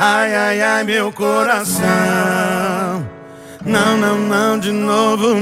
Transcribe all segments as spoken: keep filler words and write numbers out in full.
Ai, ai, ai, meu coração. Não, não, não, de novo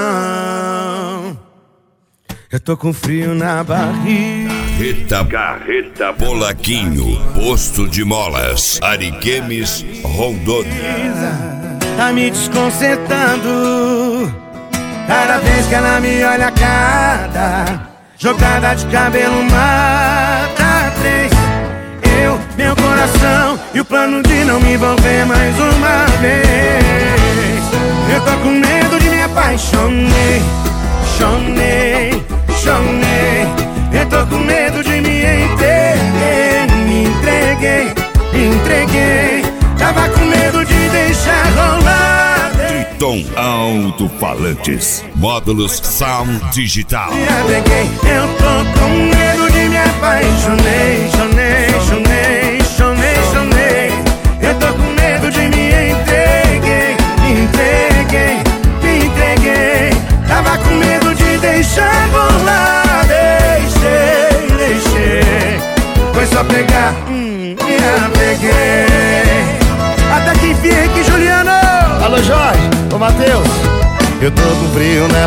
não. Eu tô com frio na barriga. Carreta, Carreta Bolaquinho, posto de molas, Ariquemes, Rondônia. Tá me desconcertando cada vez que ela me olha a cara. Jogada de cabelo mata três. Eu, meu coração e o plano de não me envolver mais uma vez. Eu tô com medo de me apaixonei. Chonei, chonei. Eu tô com medo de me entreguei. Me entreguei, me entreguei. Tava com medo de deixar rolar. Triton Alto-Falantes, módulos Sound Digital. Me apeguei, eu tô com medo de me apaixonei. Chonei, chonei, chonei, chonei. Eu tô com medo de me entreguei. Me entreguei, me entreguei. Tava com medo de deixar rolar. Deixei, deixei. Foi só pegar, hum, me apeguei. Até que enfim, aqui, Juliano. Alô, Jorge, ô Matheus. Eu tô com frio na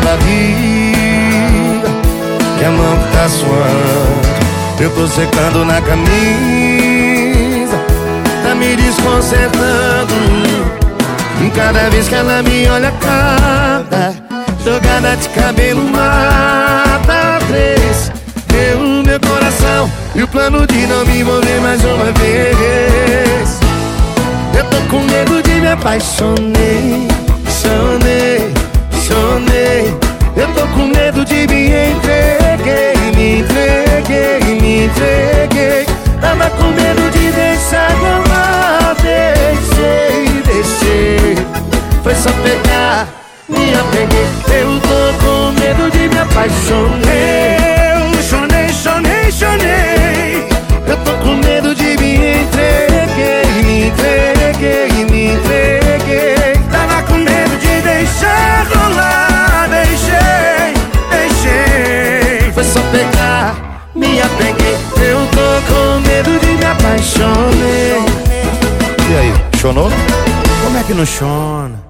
barriga e a mão que tá suando. Eu tô secando na camisa, tá me desconcertando. E cada vez que ela me olha a cara, jogada de cabelo mata três. Eu, meu coração e o plano de não me envolver mais uma vez. Eu tô com medo de me apaixonei. Chonei, chonei. Eu tô com medo de me entreguei. Me entreguei, me entreguei. Tava com medo de deixar rolar. Deixei, deixei. Foi só pegar, me apeguei. Eu tô com medo de me apaixonei. Eu chonei, chonei, chonei. Eu tô com medo de me entreguei. Me entreguei, me entreguei. Tava com medo de deixar rolar. Deixei, deixei. Foi só pegar, me apeguei. Eu tô com medo de me apaixonei. E aí, chonou? Como é que não chona?